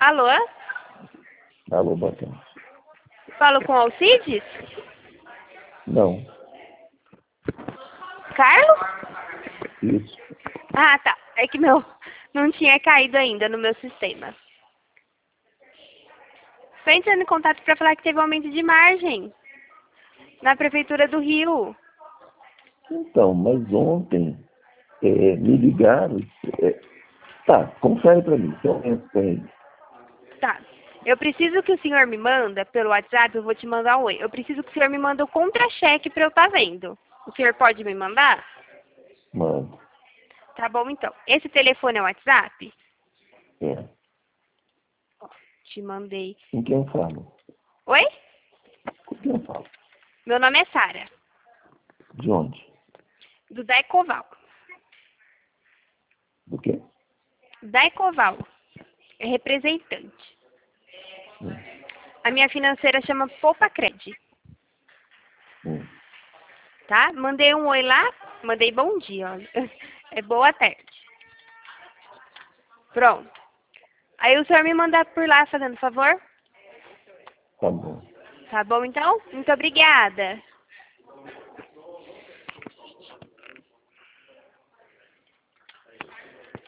Alô? Alô, boa tarde. Falo com Alcides? Não, Carlos? isso. Ah, tá. É que meu não tinha caído ainda no meu sistema. Tô entrando em contato para falar que teve um aumento de margem na Prefeitura do Rio. Então, mas ontem me ligaram. Tá, confere para mim. Então, tem. Tá. Eu preciso que o senhor me manda pelo WhatsApp, eu vou te mandar um oi. Eu preciso que o senhor me manda o contra-cheque para eu estar vendo. O senhor pode me mandar? Mano, Tá bom, então. Esse telefone é o WhatsApp? é. Te mandei. Com quem eu falo? Oi? Com quem eu falo? Meu nome é Sara, De onde? do Daicoval. Do quê? Daicoval. É representante. Hum, A minha financeira chama Poupa Cred, hum. tá? Mandei um oi lá, mandei bom dia, olha. É boa tarde. Pronto. Aí o senhor me manda por lá, fazendo favor? Tá bom. Tá bom, então? Muito obrigada.